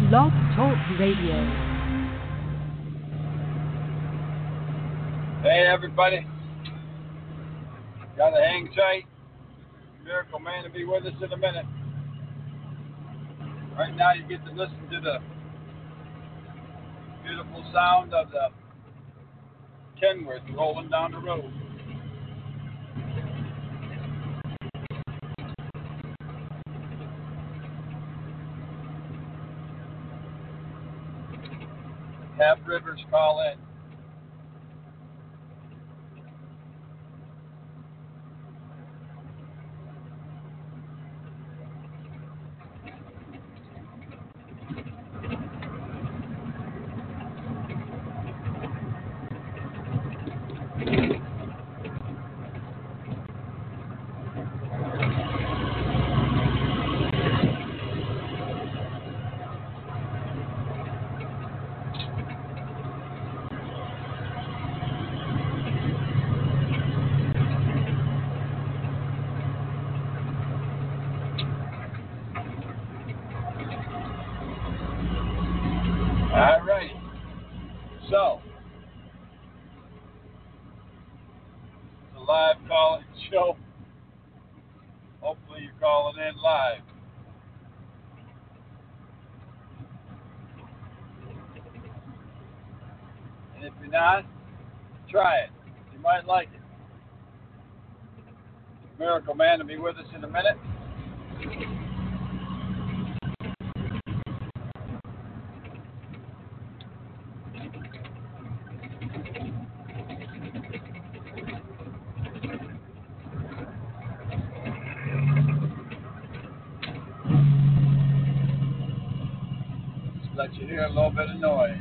Blog Talk Radio. Hey everybody, gotta hang tight. Miracle Man will be with us in a minute. Right now you get to listen to the beautiful sound of the Kenworth rolling down the road. Have Rivers call in. All right. So, it's a live call-in show. Hopefully you're calling in live. And if you're not, try it. You might like it. Miracle Man will be with us in a minute. Just let you hear a little bit of noise.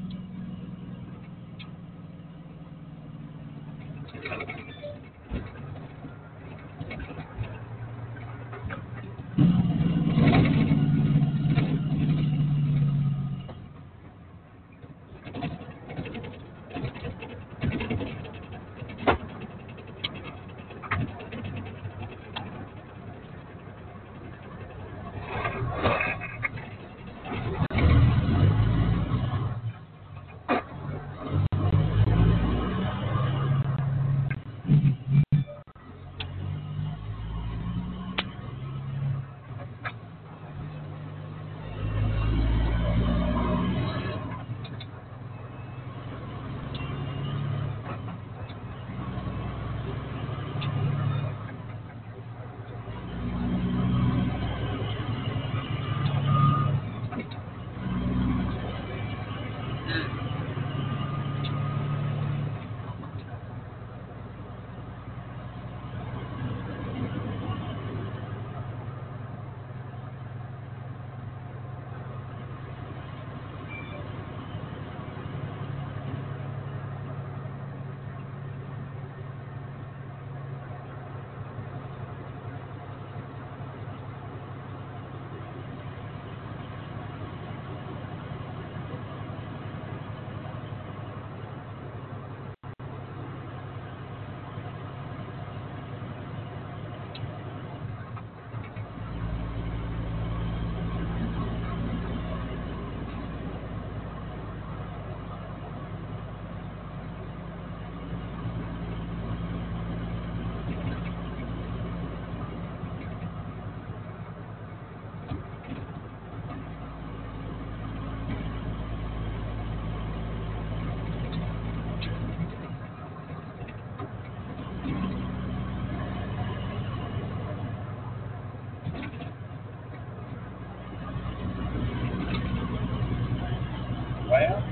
Well,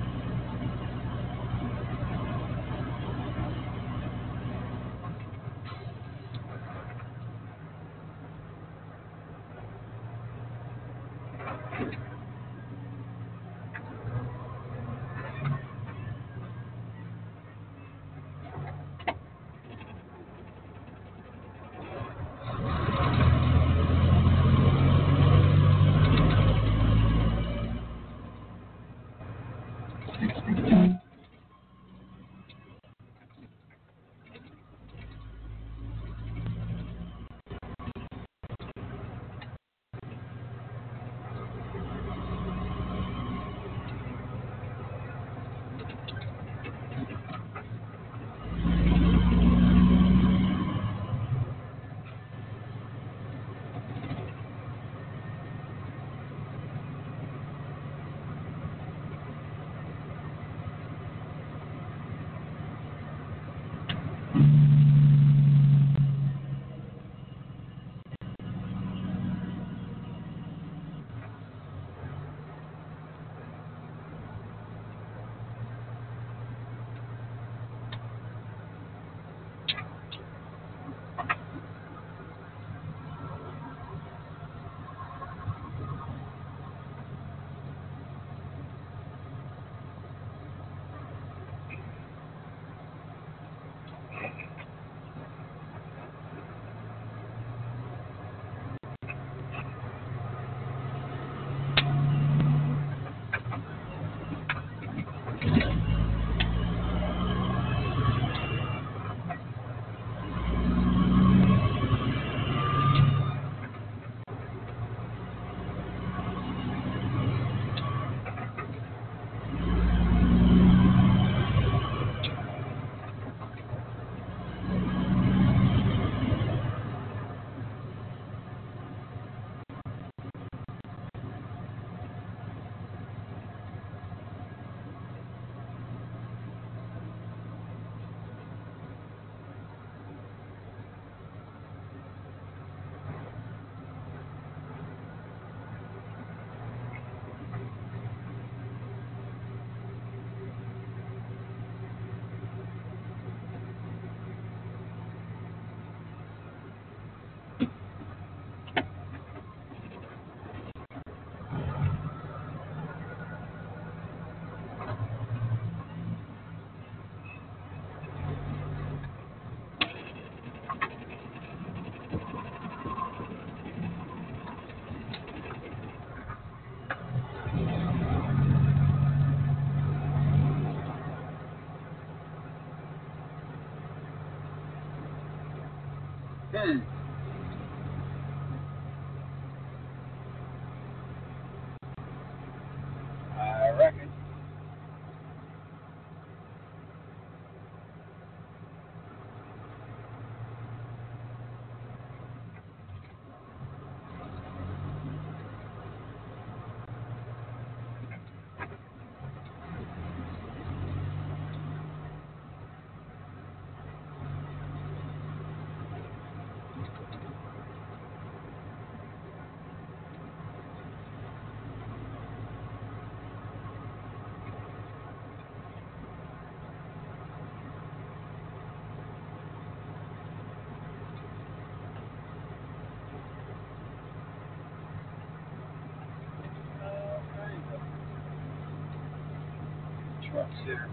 Here.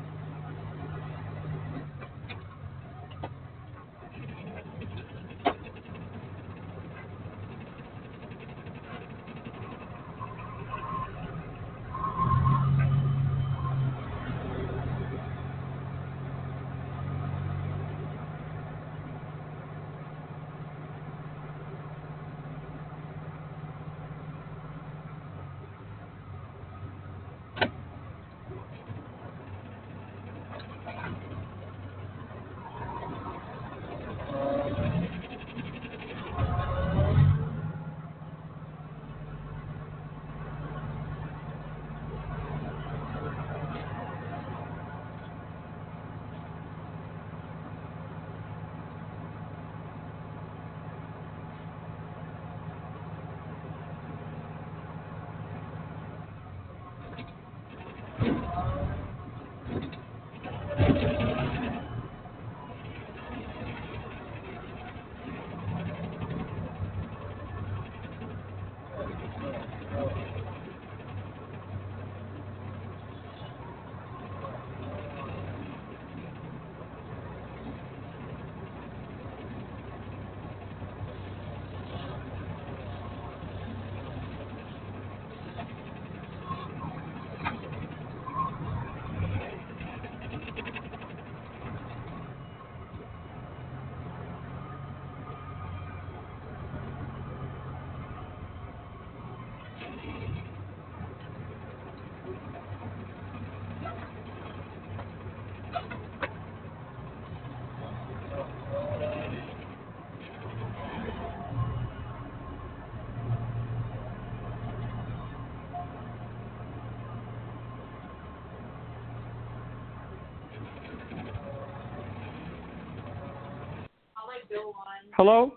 Hello?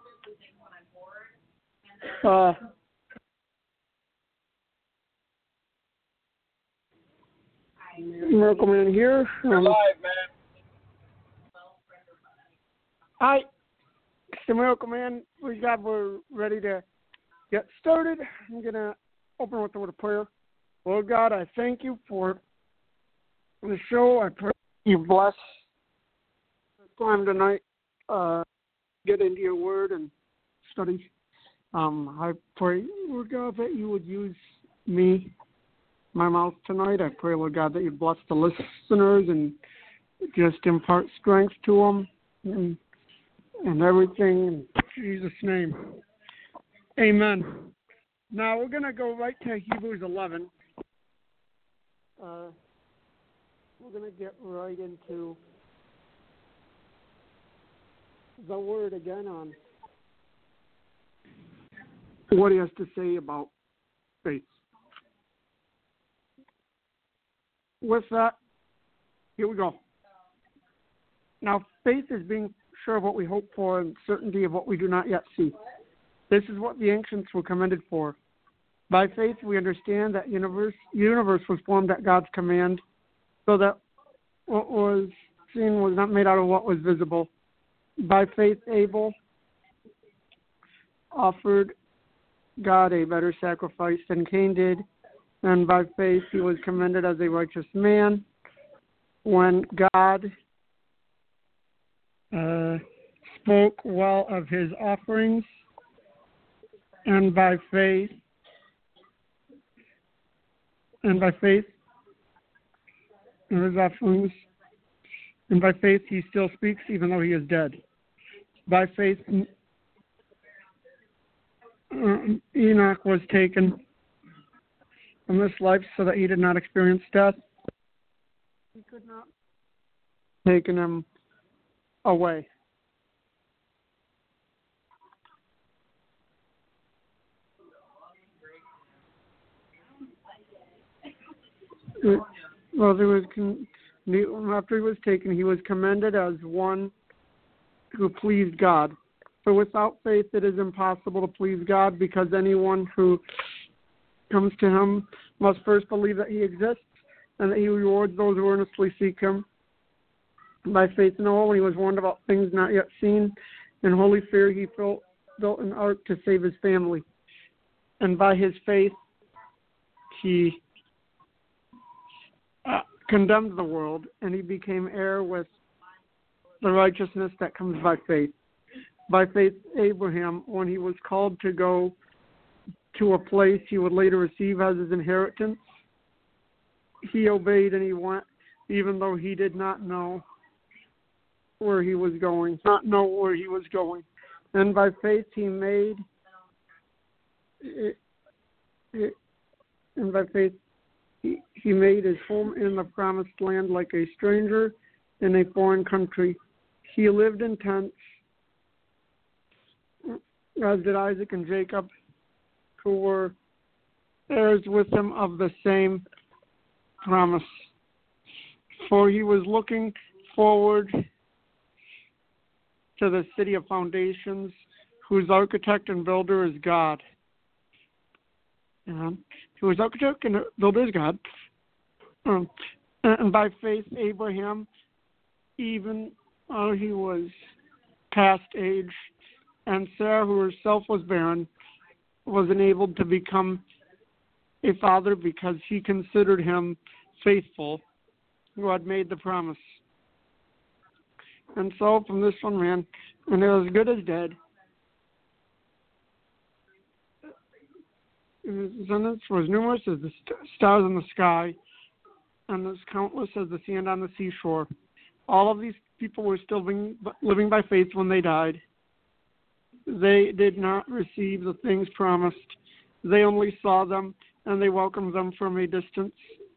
Miracle Man here. You're live, man. Hi, it's the Miracle Man. We're ready to get started. I'm going to open with a word of prayer. Lord God, I thank you for the show. I pray you bless the time tonight. Get into your word and study. I pray, Lord God, that you would use me, my mouth tonight. I pray, Lord God, that you bless the listeners and just impart strength to them and everything in Jesus' name. Amen. Now we're going to go right to Hebrews 11. We're going to get right into the word again on what he has to say about faith. With that, here we go. Now, faith is being sure of what we hope for and certainty of what we do not yet see. This is what the ancients were commended for. By faith, we understand that the universe was formed at God's command, so that what was seen was not made out of what was visible. By faith, Abel offered God a better sacrifice than Cain did, and by faith he was commended as a righteous man when God spoke well of his offerings, and by faith in his offerings, and by faith he still speaks even though he is dead. By faith, Enoch was taken from this life so that he did not experience death. He could not take him away. Well, after he was taken, he was commended as one who pleased God. For without faith it is impossible to please God, because anyone who comes to him must first believe that he exists and that he rewards those who earnestly seek him. By faith Noah, when he was warned about things not yet seen, in holy fear he built an ark to save his family. And by his faith he condemned the world, and he became heir with the righteousness that comes by faith. By faith, Abraham, when he was called to go to a place he would later receive as his inheritance, he obeyed and he went, even though he did not know where he was going. And by faith, he made his home in the promised land like a stranger in a foreign country. He lived in tents, as did Isaac and Jacob, who were heirs with him of the same promise. For he was looking forward to the city of foundations, whose architect and builder is God. Whose architect and builder is God. And by faith, Abraham, even though he was past age, and Sarah, who herself was barren, was enabled to become a father because he considered him faithful who had made the promise. And so from this one man, and they're as good as dead, his descendants were as numerous as the stars in the sky, and as countless as the sand on the seashore. All of these people were still living by faith when they died. They did not receive the things promised. They only saw them, and they welcomed them from a distance.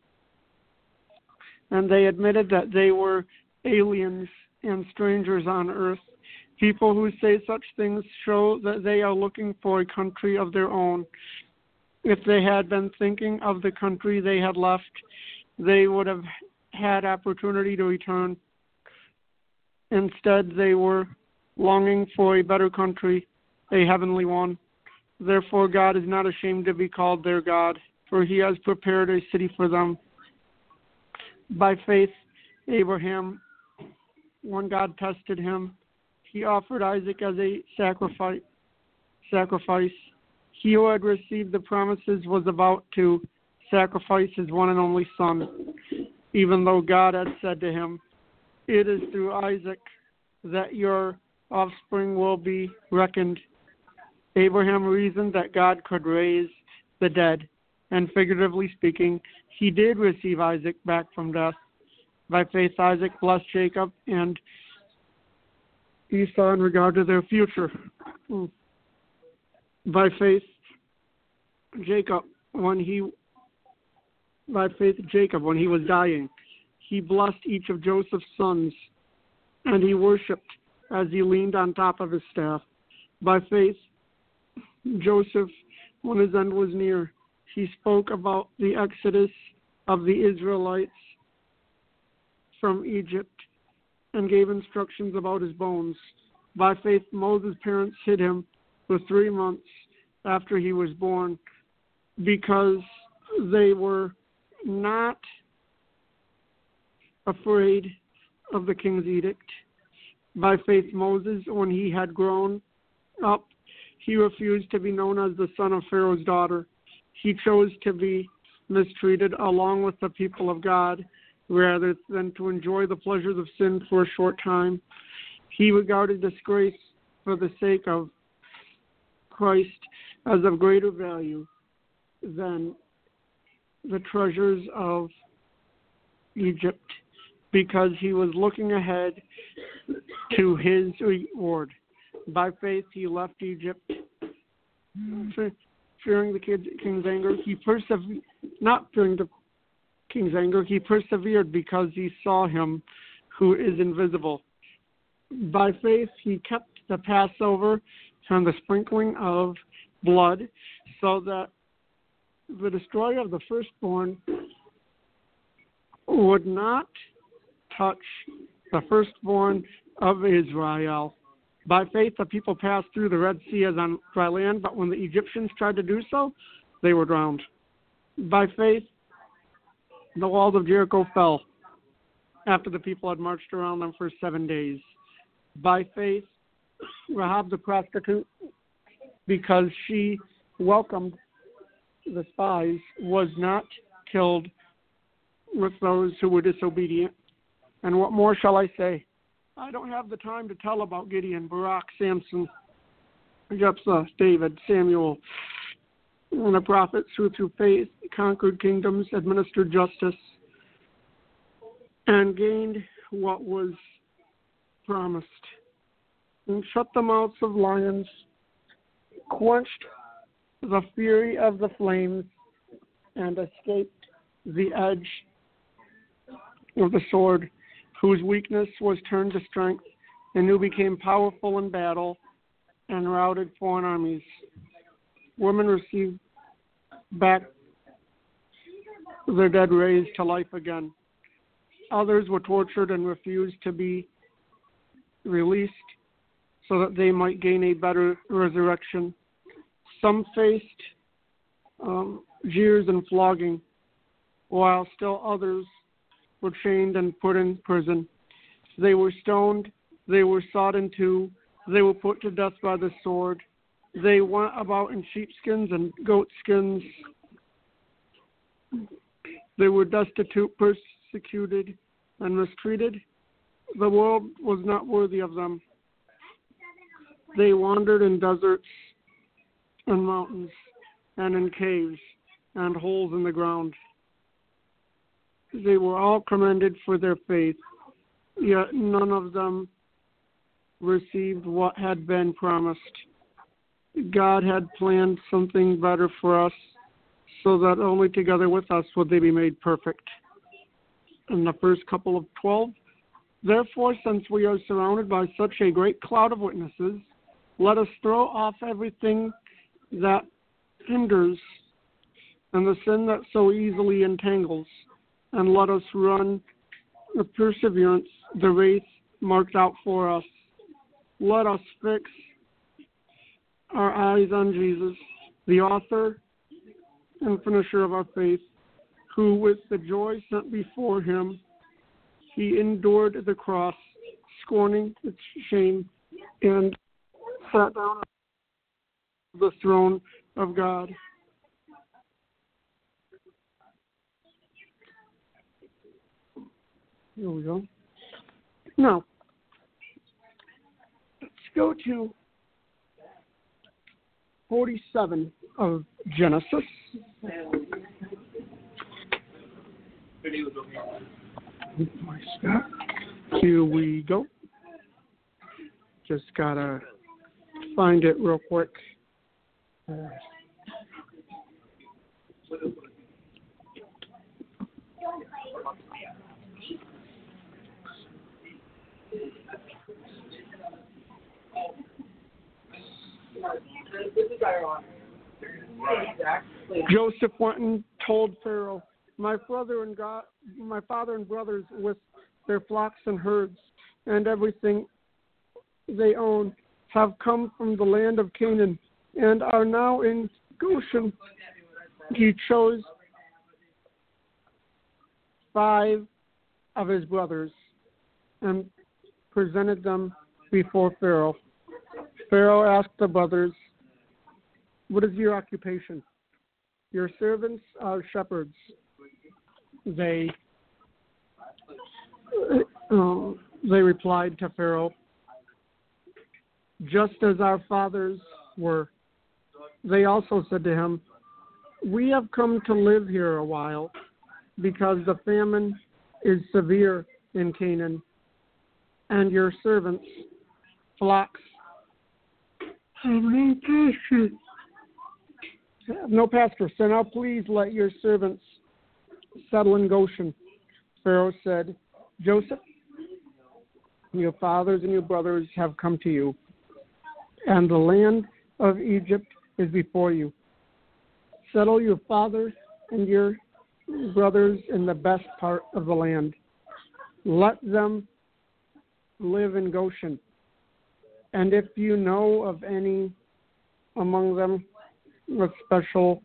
And they admitted that they were aliens and strangers on earth. People who say such things show that they are looking for a country of their own. If they had been thinking of the country they had left, they would have had opportunity to return. Instead, they were longing for a better country, a heavenly one. Therefore, God is not ashamed to be called their God, for he has prepared a city for them. By faith, Abraham, when God tested him, he offered Isaac as a sacrifice. He who had received the promises was about to sacrifice his one and only son, even though God had said to him, "It is through Isaac that your offspring will be reckoned." Abraham reasoned that God could raise the dead, and figuratively speaking, he did receive Isaac back from death. By faith, Isaac blessed Jacob and Esau in regard to their future. By faith, Jacob, when he was dying, he blessed each of Joseph's sons, and he worshipped as he leaned on top of his staff. By faith, Joseph, when his end was near, he spoke about the exodus of the Israelites from Egypt and gave instructions about his bones. By faith, Moses' parents hid him for 3 months after he was born because they were not afraid of the king's edict. By faith, Moses, when he had grown up, he refused to be known as the son of Pharaoh's daughter. He chose to be mistreated along with the people of God rather than to enjoy the pleasures of sin for a short time. He regarded disgrace for the sake of Christ as of greater value than the treasures of Egypt, because he was looking ahead to his reward. By faith, he left Egypt, fearing the king's anger. Not fearing the king's anger, he persevered because he saw him who is invisible. By faith, he kept the Passover and the sprinkling of blood, so that the destroyer of the firstborn would not touch the firstborn of Israel. By faith, the people passed through the Red Sea as on dry land, but when the Egyptians tried to do so, they were drowned. By faith, the walls of Jericho fell after the people had marched around them for 7 days. By faith, Rahab the prostitute, because she welcomed the spies, was not killed with those who were disobedient. And what more shall I say? I don't have the time to tell about Gideon, Barak, Samson, Jephthah, David, Samuel, and the prophets who through faith conquered kingdoms, administered justice, and gained what was promised, and shut the mouths of lions, quenched the fury of the flames, and escaped the edge of the sword, whose weakness was turned to strength, and who became powerful in battle and routed foreign armies. Women received back their dead raised to life again. Others were tortured and refused to be released so that they might gain a better resurrection. Some faced jeers and flogging, while still others were chained and put in prison. They were stoned, they were sawed in two, they were put to death by the sword. They went about in sheepskins and goatskins. They were destitute, persecuted, and mistreated. The world was not worthy of them. They wandered in deserts and mountains and in caves and holes in the ground. They were all commended for their faith, yet none of them received what had been promised. God had planned something better for us, so that only together with us would they be made perfect. In the first couple of 12, therefore, since we are surrounded by such a great cloud of witnesses, let us throw off everything that hinders and the sin that so easily entangles, and let us run with perseverance the race marked out for us. Let us fix our eyes on Jesus, the author and finisher of our faith, who with the joy set before him, he endured the cross, scorning its shame, and sat down on the throne of God. Here we go. Now, let's go to 47 of Genesis. Here we go. Just gotta find it real quick. Joseph went and told Pharaoh, my father and brothers with their flocks and herds and everything they own have come from the land of Canaan and are now in Goshen. He chose 5 of his brothers and presented them before Pharaoh. Pharaoh asked the brothers, what is your occupation? Your servants are shepherds. They replied to Pharaoh, just as our fathers were. They also said to him, we have come to live here a while because the famine is severe in Canaan, and your servants' flocks have no pasture. So now please let your servants settle in Goshen. Pharaoh said, Joseph, your fathers and your brothers have come to you, and the land of Egypt is before you. Settle your fathers and your brothers in the best part of the land. Let them live in Goshen. And if you know of any among them with special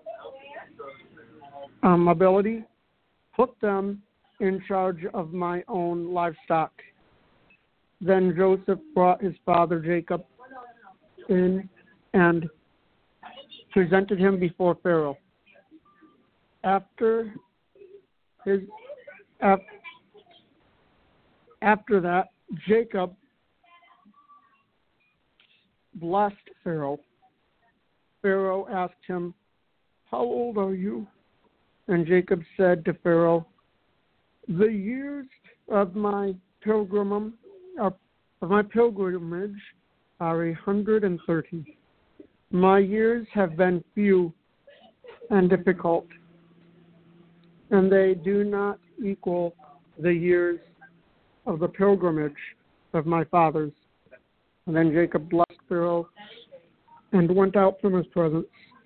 ability, put them in charge of my own livestock. Then Joseph brought his father Jacob in and presented him before Pharaoh. After his after that, Jacob blessed Pharaoh. Pharaoh asked him, "How old are you?" And Jacob said to Pharaoh, "The years of my pilgrimage are 130. My years have been few and difficult, and they do not equal the years of the pilgrimage of my fathers." And then Jacob blessed Pharaoh and went out from his presence.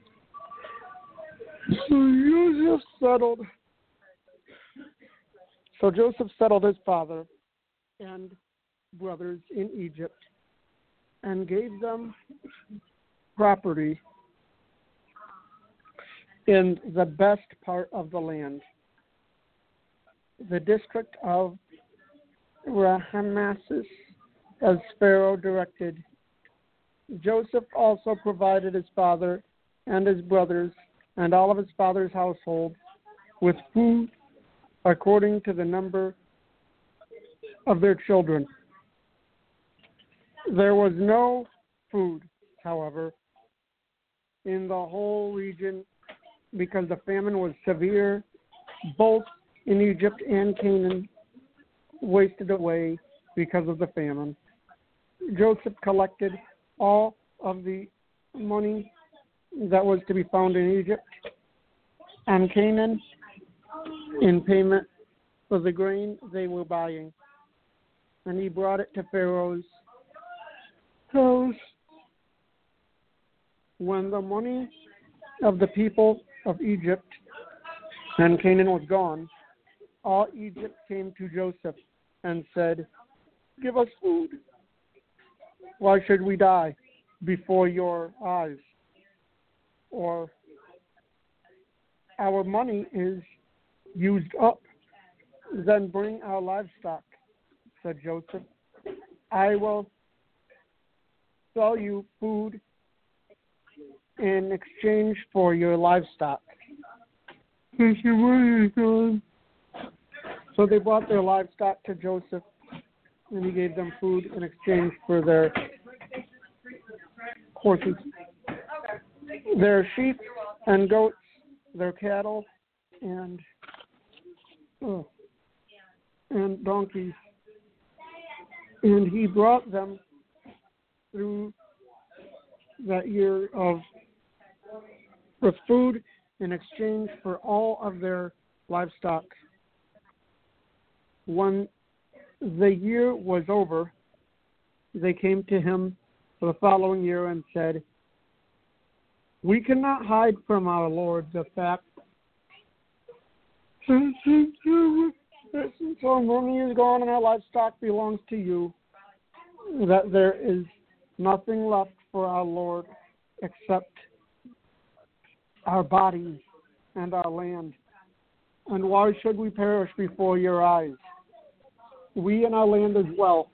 So Joseph settled his father and brothers in Egypt and gave them property in the best part of the land, the district of Rahamesses, as Pharaoh directed. Joseph also provided his father and his brothers and all of his father's household with food according to the number of their children. There was no food, however, in the whole region because the famine was severe, both in Egypt and Canaan wasted away because of the famine. Joseph collected all of the money that was to be found in Egypt and Canaan in payment for the grain they were buying, and he brought it to Pharaoh's house. When the money of the people of Egypt and Canaan was gone, all Egypt came to Joseph and said, "Give us food. Why should we die before your eyes? Or our money is used up. Then bring our livestock," said Joseph. "I will sell you food in exchange for your livestock." So they brought their livestock to Joseph, and he gave them food in exchange for their horses, their sheep and goats, their cattle, and donkeys. And he brought them through that year with food in exchange for all of their livestock. When the year was over, they came to him for the following year and said, "We cannot hide from our Lord the fact that since our money is gone and our livestock belongs to you, that there is nothing left for our Lord except our bodies and our land. And why should we perish before your eyes? We and our land as well.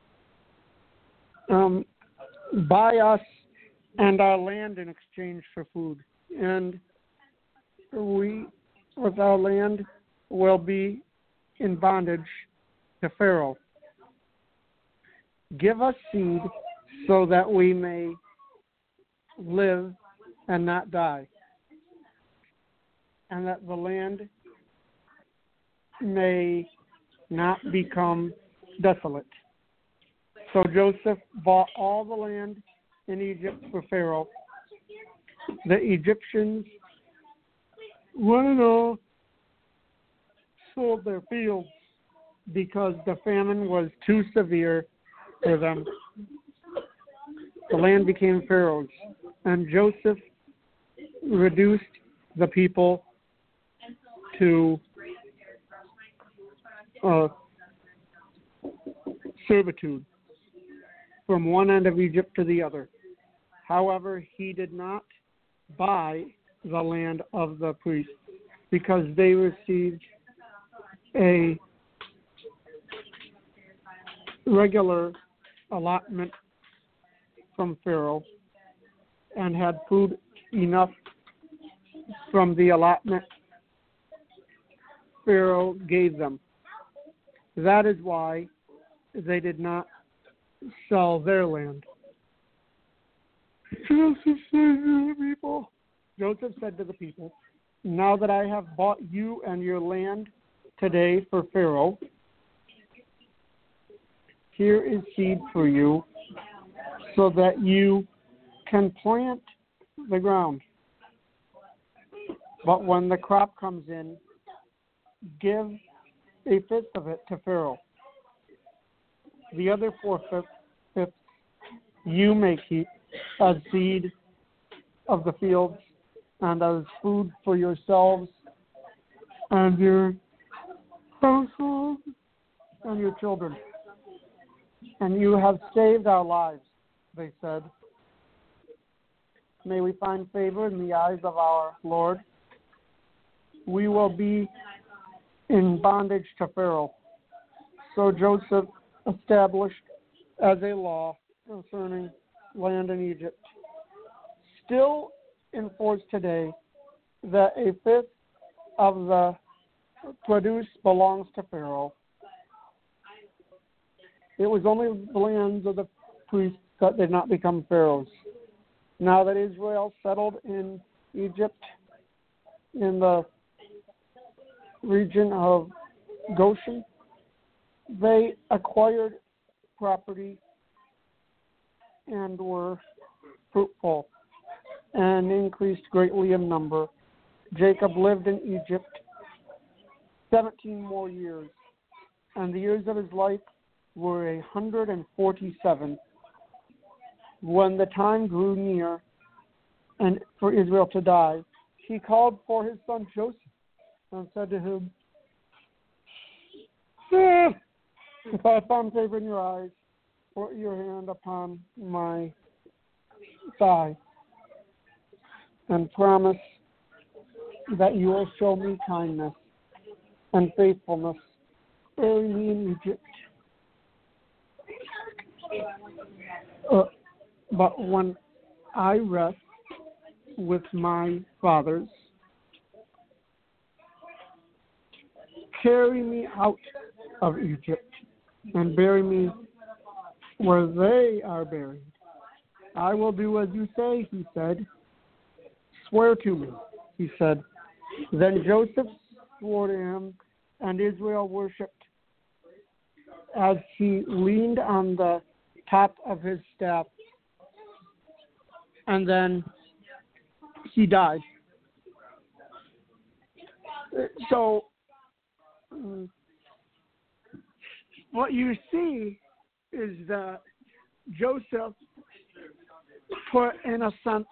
Buy us and our land in exchange for food, and we, with our land, will be in bondage to Pharaoh. Give us seed so that we may live and not die, and that the land may not become desolate." So Joseph bought all the land in Egypt for Pharaoh. The Egyptians, one and all, sold their fields because the famine was too severe for them. The land became Pharaoh's, and Joseph reduced the people to servitude from one end of Egypt to the other. However, he did not buy the land of the priests because they received a regular allotment from Pharaoh and had food enough from the allotment Pharaoh gave them. That is why they did not sell their land. Joseph said to the people, now that I have bought you and your land today for Pharaoh, here is seed for you so that you can plant the ground. But when the crop comes in, give a fifth of it to Pharaoh. The other four-fifths you may keep as seed of the fields and as food for yourselves and your household and your children. And you have saved our lives, they said. May we find favor in the eyes of our Lord. We will be in bondage to Pharaoh. So Joseph established as a law concerning land in Egypt, still in force today, that a fifth of the produce belongs to Pharaoh. It was only the lands of the priests that did not become Pharaoh's. Now that Israel settled in Egypt, in the region of Goshen, they acquired property and were fruitful and increased greatly in number. Jacob lived in Egypt 17 more years, and the years of his life were 147. When the time grew near and for Israel to die, he called for his son Joseph and said to him, if I found favor in your eyes, put your hand upon my thigh and promise that you will show me kindness and faithfulness. Bury me in Egypt. But when I rest with my fathers, carry me out of Egypt and bury me where they are buried. I will do as you say, he said. Swear to me, he said. Then Joseph swore to him, and Israel worshipped as he leaned on the top of his staff. And then he died. So, what you see is that Joseph put, in a sense,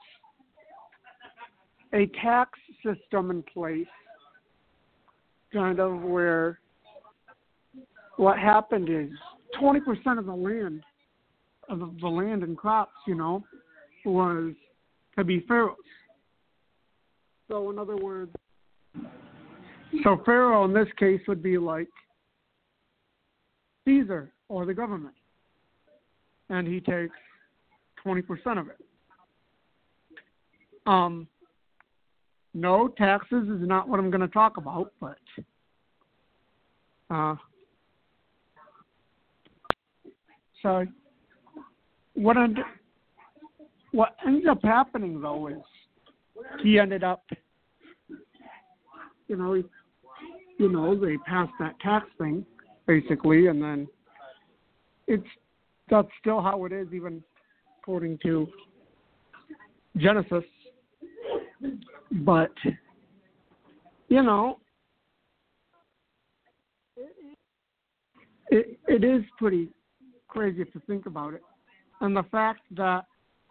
a tax system in place, kind of where what happened is 20% of the land and crops, was to be Pharaoh's. So in other words, Pharaoh in this case would be like Caesar or the government, and he takes 20% of it. No, taxes is not what I'm going to talk about, but sorry. What ends up happening, though, is he ended up, they passed that tax thing, basically, and then that's still how it is, even according to Genesis. But, it is pretty crazy if you think about it. And the fact that,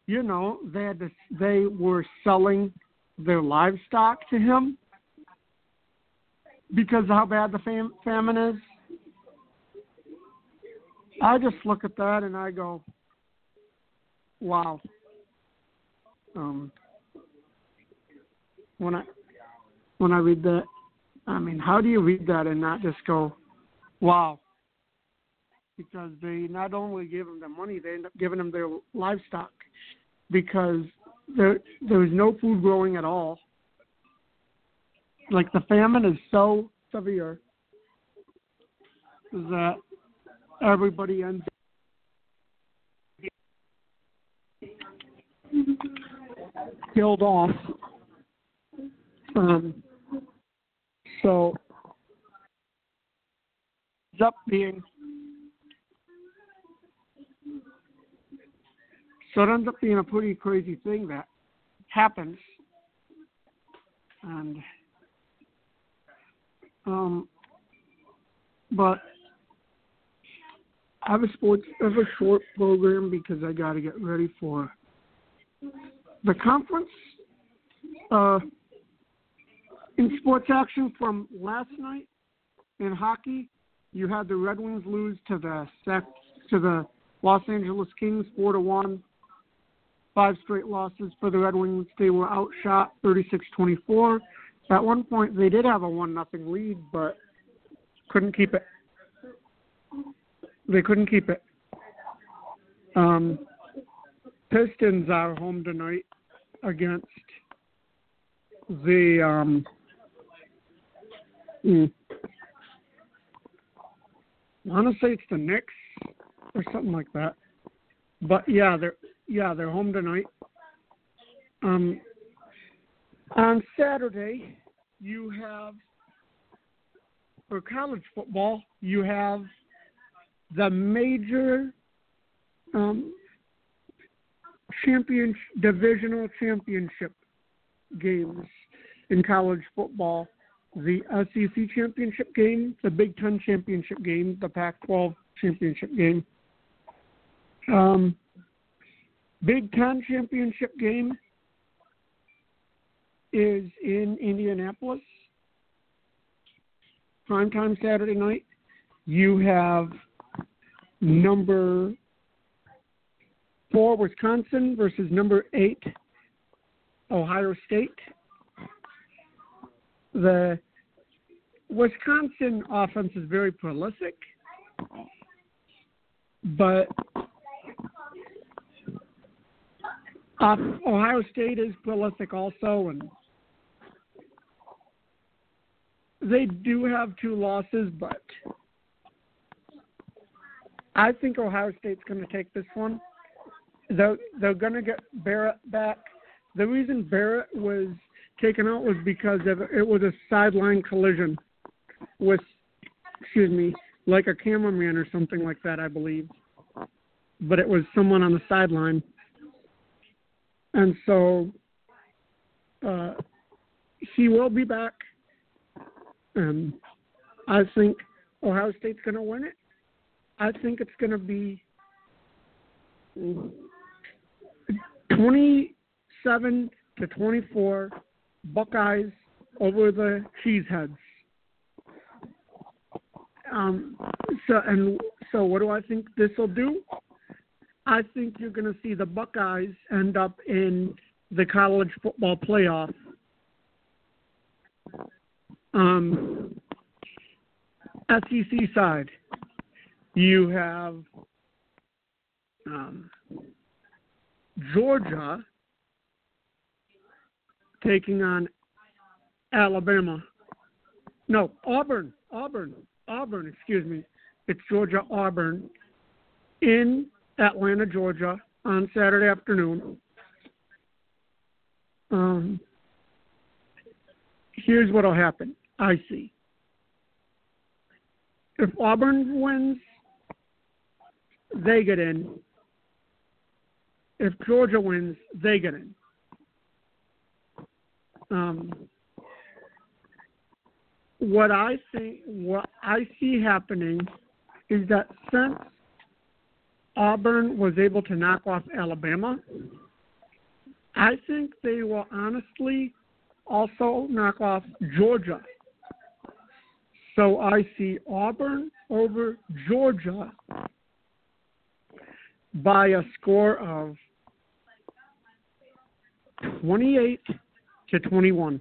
they were selling their livestock to him because of how bad the famine is. I just look at that and I go, wow. When I read that, how do you read that and not just go, wow? Because they not only gave them the money, they end up giving them their livestock because there was no food growing at all. Like, the famine is so severe that everybody ends killed off. So ends up being it ends up being a pretty crazy thing that happens, and but I have a short program because I got to get ready for the conference. In sports action from last night in hockey, you had the Red Wings lose to the Los Angeles Kings 4-1. 5 straight losses for the Red Wings. They were outshot 36-24. At one point, they did have a 1-0 lead, but couldn't keep it. They couldn't keep it. Pistons are home tonight against the I want to say it's the Knicks or something like that. But they're home tonight. On Saturday, you have, for college football, you have the major divisional championship games in college football. The SEC championship game, the Big Ten championship game, the Pac-12 championship game. Big Ten championship game is in Indianapolis. Primetime Saturday night. You have number 4 Wisconsin versus number 8 Ohio State. The Wisconsin offense is very prolific, but Ohio State is prolific also, and they do have 2 losses, but I think Ohio State's going to take this one. They're going to get Barrett back. The reason Barrett was taken out was because it was a sideline collision with, like a cameraman or something like that, I believe. But it was someone on the sideline. And so he will be back. And I think Ohio State's going to win it. I think it's going to be 27-24 Buckeyes over the Cheeseheads. So what do I think this will do? I think you're going to see the Buckeyes end up in the college football playoff. SEC side, you have Georgia taking on Alabama. No, Auburn, excuse me. It's Georgia-Auburn in Atlanta, Georgia on Saturday afternoon. Here's what will happen, I see. If Auburn wins, they get in. If Georgia wins, they get in. What I see happening is that since Auburn was able to knock off Alabama, I think they will honestly also knock off Georgia. So I see Auburn over Georgia by a score of 28-21.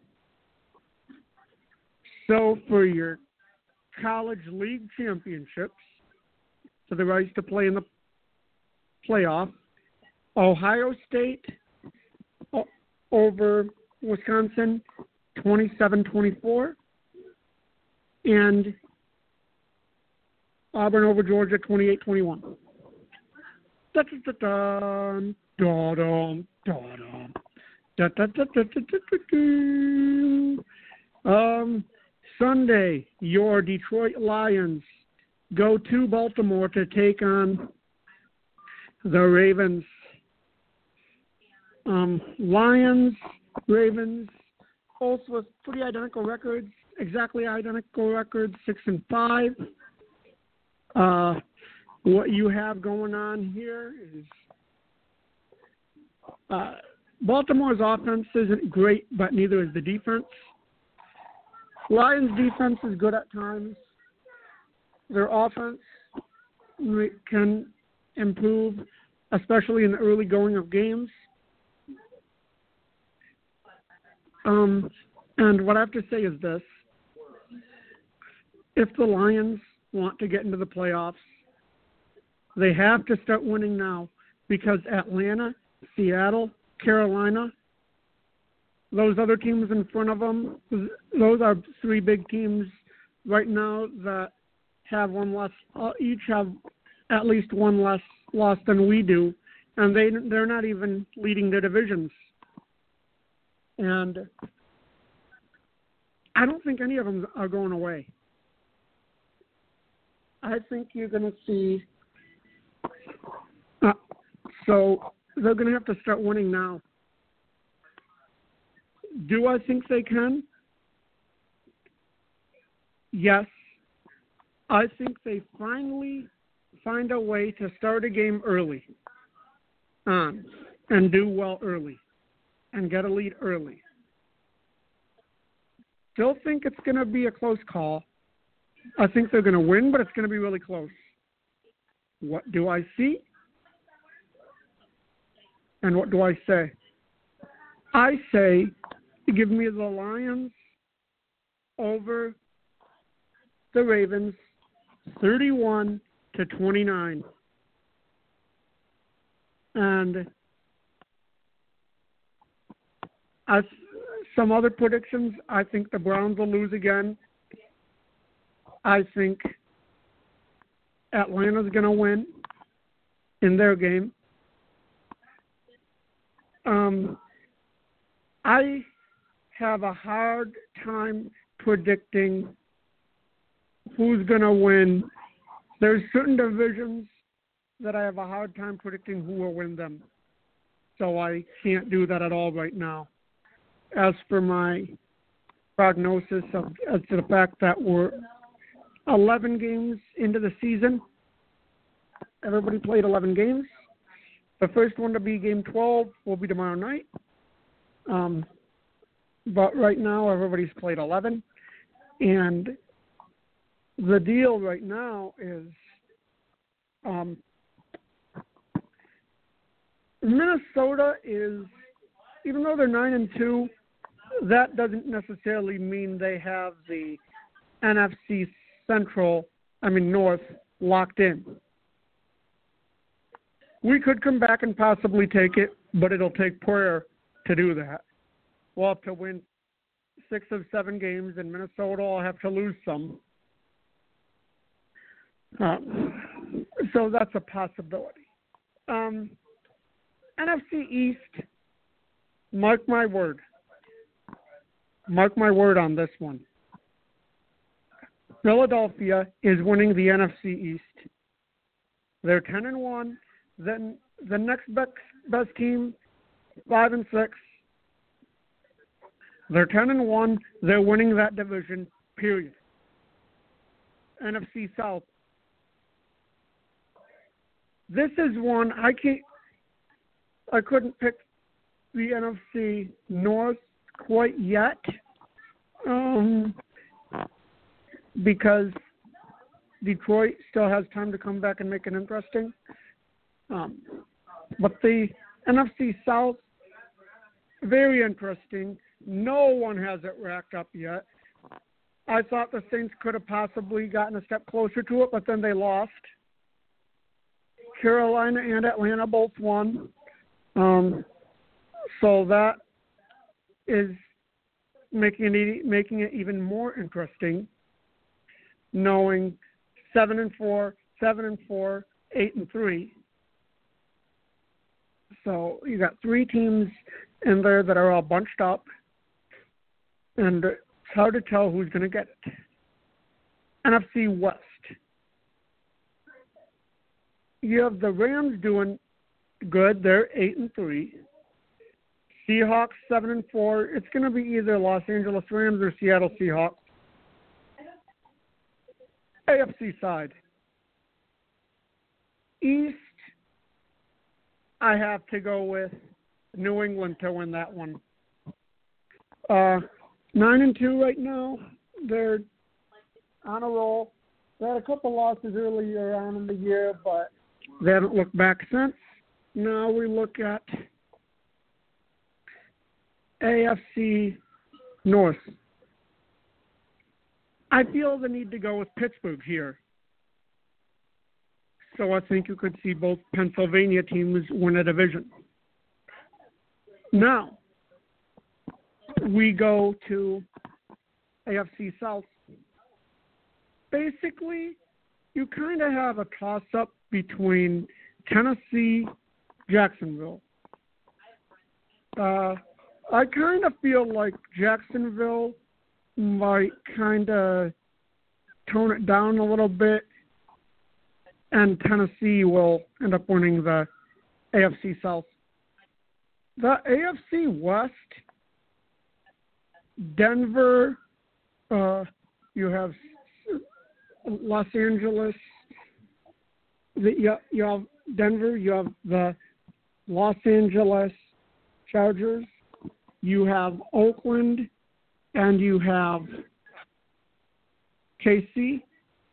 So for your college league championships, for the rights to play in the playoff, Ohio State over Wisconsin, 27-24. and Auburn over Georgia 28-21. Da-da-da-dum, da-dum, da-dum. Sunday, your Detroit Lions go to Baltimore to take on the Ravens. Lions, Ravens, both with pretty identical records, exactly identical records, 6-5. What you have going on here is Baltimore's offense isn't great, but neither is the defense. Lions' defense is good at times. Their offense can improve, especially in the early going of games. And what I have to say is this. If the Lions want to get into the playoffs, they have to start winning now, because Atlanta, Seattle, Carolina, those other teams in front of them, those are three big teams right now that have one less, each have at least one less loss than we do, and they're not even leading their divisions. And I don't think any of them are going away. I think you're going to see. So they're going to have to start winning now. Do I think they can? Yes. I think they finally find a way to start a game early and do well early and get a lead early. Still think it's going to be a close call. I think they're going to win, but it's going to be really close. What do I see? And what do I say? I say, give me the Lions over the Ravens, 31-29. And as some other predictions, I think the Browns will lose again. I think Atlanta's going to win in their game. I have a hard time predicting who's going to win. There's certain divisions that I have a hard time predicting who will win them. So I can't do that at all right now. As for my prognosis as to the fact that we're 11 games into the season, everybody played 11 games. The first one to be Game 12 will be tomorrow night. But right now, everybody's played 11. And the deal right now is Minnesota is, even though they're 9-2, that doesn't necessarily mean they have the NFC North locked in. We could come back and possibly take it, but it'll take prayer to do that. We'll have to win 6 of 7 games, and Minnesota will have to lose some. So that's a possibility. NFC East, mark my word. Mark my word on this one. Philadelphia is winning the NFC East. They're 10-1. Then the next best team, 5-6. They're 10-1. They're winning that division. Period. NFC South. This is one I couldn't pick the NFC North quite yet, because Detroit still has time to come back and make it interesting. But the NFC South, very interesting. No one has it racked up yet. I thought the Saints could have possibly gotten a step closer to it, but then they lost. Carolina and Atlanta both won. So that is making it even more interesting. knowing 7-4, 7-4, 8-3. So you got three teams in there that are all bunched up, and it's hard to tell who's going to get it. NFC West. You have the Rams doing good. They're 8-3. Seahawks 7-4. It's going to be either Los Angeles Rams or Seattle Seahawks. AFC side. East, I have to go with New England to win that one. 9-2 right now. They're on a roll. They had a couple losses earlier on in the year, but they haven't looked back since. Now we look at AFC North. I feel the need to go with Pittsburgh here. So I think you could see both Pennsylvania teams win a division. Now, we go to AFC South. Basically, you kind of have a toss-up between Tennessee, Jacksonville. I kind of feel like Jacksonville might kind of tone it down a little bit, and Tennessee will end up winning the AFC South. The AFC West, Denver, you have Los Angeles, you have Denver, you have the Los Angeles Chargers, you have Oakland, and you have KC.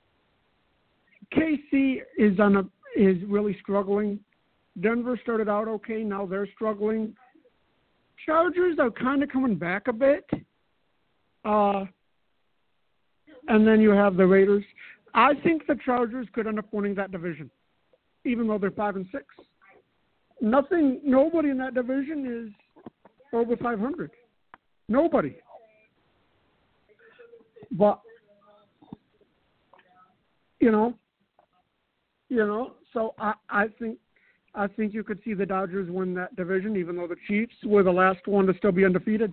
KC is really struggling. Denver started out okay, now they're struggling. Chargers are kind of coming back a bit. And then you have the Raiders. I think the Chargers could end up winning that division, even though they're 5-6. Nobody in that division is over 500. Nobody. But so I think you could see the Dodgers win that division, even though the Chiefs were the last one to still be undefeated.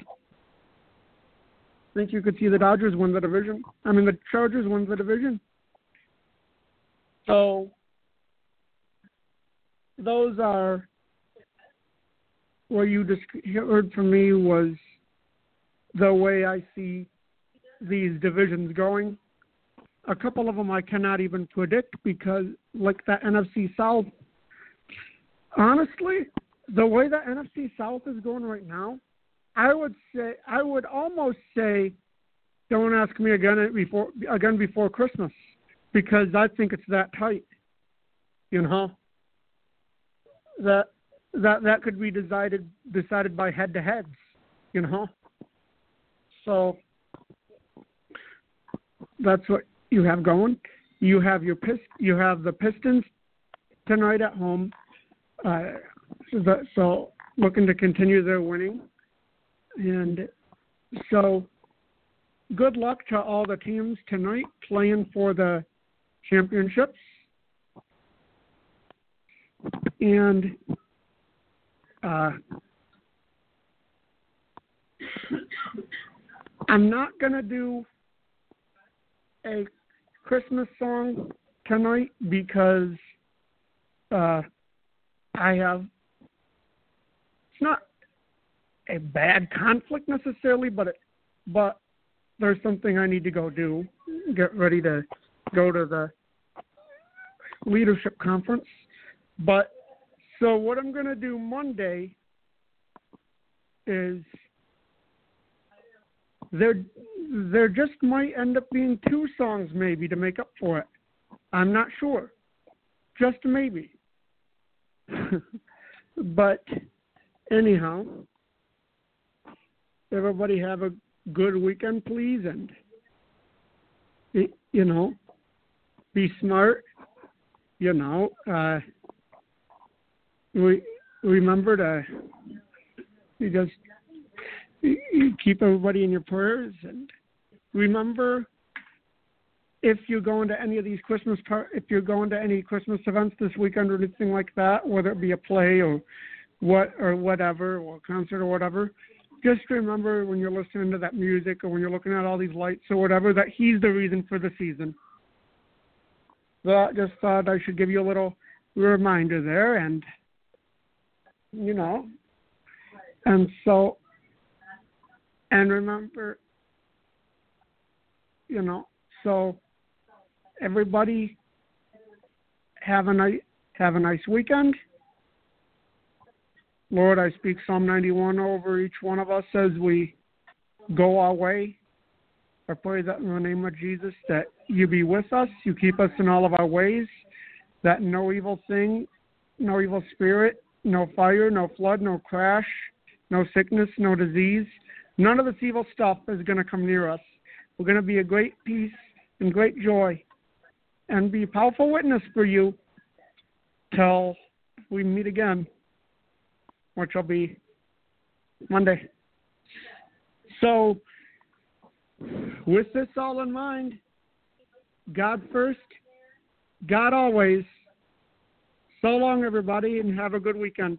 I think you could see the Dodgers win the division. The Chargers win the division. So those are what you just heard from me was the way I see these divisions going. A couple of them I cannot even predict because, like the NFC South, honestly, the way the NFC South is going right now, I would almost say, don't ask me again before Christmas, because I think it's that tight. That could be decided by head-to-heads. So that's what you have going. You have the Pistons tonight at home. So looking to continue their winning. And so good luck to all the teams tonight playing for the championships. And I'm not going to do a Christmas song tonight because I have, it's not a bad conflict necessarily, but there's something I need to go do, get ready to go to the leadership conference. But so what I'm going to do Monday is there just might end up being two songs maybe to make up for it. I'm not sure. Just maybe. But anyhow, everybody have a good weekend, please, and be smart. We remember to you keep everybody in your prayers, and remember, if you're going to any of these if you're going to any Christmas events this weekend or anything like that, whether it be a play or whatever, or a concert or whatever, just remember when you're listening to that music or when you're looking at all these lights or whatever, that he's the reason for the season. So I just thought I should give you a little reminder there, and and so, and remember, so everybody have a nice weekend. Lord, I speak Psalm 91 over each one of us as we go our way. I pray that in the name of Jesus that you be with us, you keep us in all of our ways, that no evil thing, no evil spirit, no fire, no flood, no crash, no sickness, no disease, none of this evil stuff is going to come near us. We're going to be a great peace and great joy and be a powerful witness for you till we meet again, which will be Monday. So, with this all in mind, God first, God always. So long, everybody, and have a good weekend.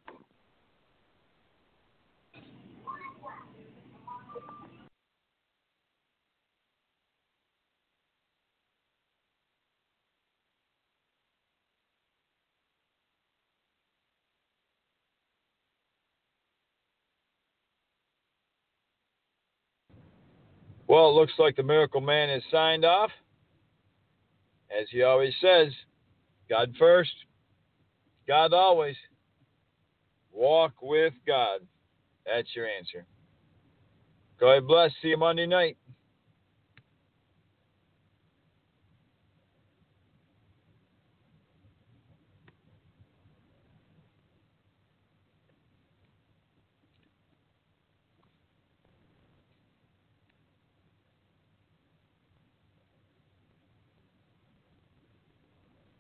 Well, it looks like the Miracle Man is signed off. As he always says, God first, God always. Walk with God. That's your answer. God bless. See you Monday night.